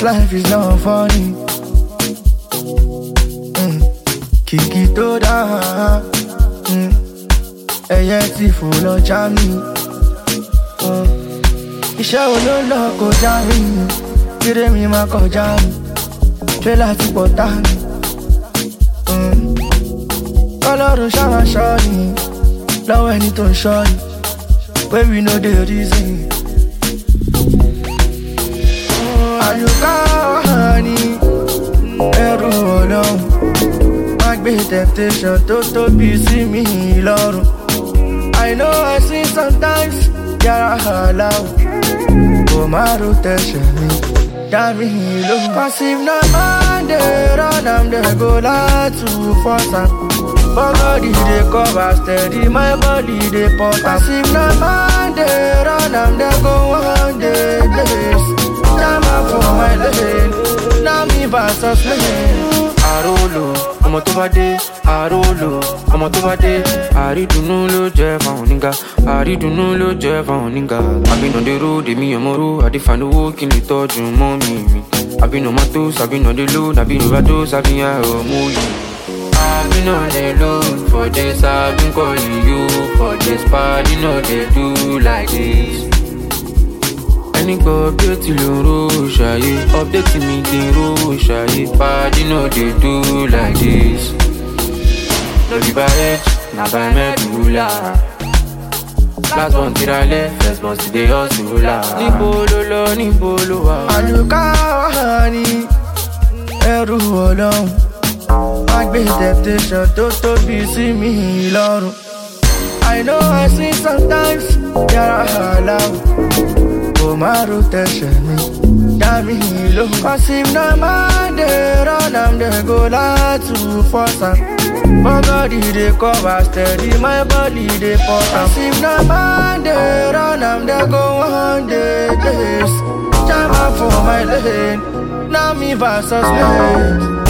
life is not funny. Kìkì tó dáa, ẹyẹ tí fò lọ já mi. Iṣẹ́ wo ló lọ kọjá mi, kéré mi máa kọjá mi, tírélà ti pọ̀ tá mi. Ọlọ́run ṣáwa ṣọ́ ni, lọ́wọ́ ẹni tó ń ṣọ́ ni, pé we no dey reason. Àlùkà ni ẹrù Ọlọ́run, má gbé temptation tó tóbi sí mi lọ́rùn. I know I sin sometimes, yàrá aláwọ̀, kò má ro tẹ̀sẹ̀ mi, dá mi ló. Cause if na man dey run am, dey go like to force am. But body dey cover steady, my body dey pop am. Cause if na man dey run am, dey go one day place. Jam am for my lane, now me versus lane. Àrólò, ọmọ tó bá dé, àrólò, ọmọ tó bá dé. Àrídùnnú ló jẹ́ fáwọn nígà, àrídùnnú ló jẹ́ fáwọn nígà. I've been on the road, èmi ọmọ ro, àdìfànówó kí n lè tọ́jú mọ́ mi. I've been on my toes, I've been on the load, I've been overdose, I've been high ọmọ yìí. I've been on the load for this, I've been calling you for this, party no dey do like this. Any go update you ro ṣayé, update me kí n ro ṣayé, party no dey do like this. No be by age, na by medulla. Last one tirale, first one still dey hustle la. Níbo ló lọ, níbo ló wà? Àlùkà ni ẹrù Ọlọ́run, má gbé temptation tó tóbi sí mi lọ́rùn. I know I sin sometimes, yàrá aláwọ̀, kò má ro tẹ̀sẹ̀ mi, dá mi ló. Cause if na man dey run am, dey go like to force am. But body dey cover steady, my body dey pop am. Cause if na man dey run am, dey go one day place. Jam am for my lane, now me versus lane.